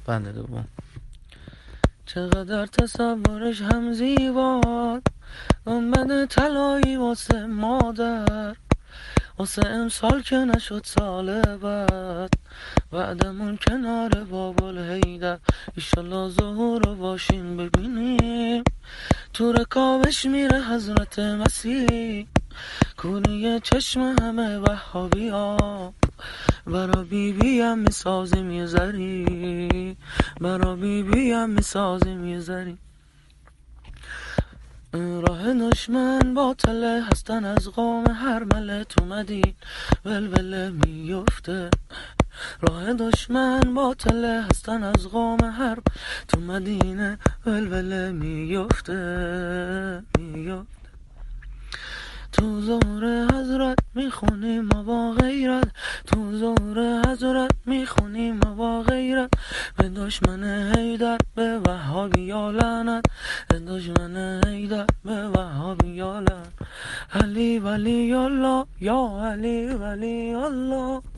بند دوم. چقدر تصورش هم زیباد، گنبد طلایی واسه مادر، واسه امسال که نشد سال بعدمون کنار بابل هیدر. ایشالله ظهور رو باشیم ببینیم، تو رکابش میره حضرت مسیح، کونی چشم همه وهابی ها. برا بیبی هم میسازیم یه ذری، برا بیبی هم میسازیم یه ذری. راه دشمن باطله، هستن از قوم هر مله، تو مدین ولوله میفته. راه دشمن باطله، هستن از قوم هر، تو مدینه ولوله میفته. تو ظهر حضرت میخونیم ما با غیرت، تو ظهر حضرت میخونیم ما با غیرت. به دشمن حیدر به وهابیا لعنت، به دشمن حیدر به وهابیا لعنت. علی ولی الله یا علی ولی الله.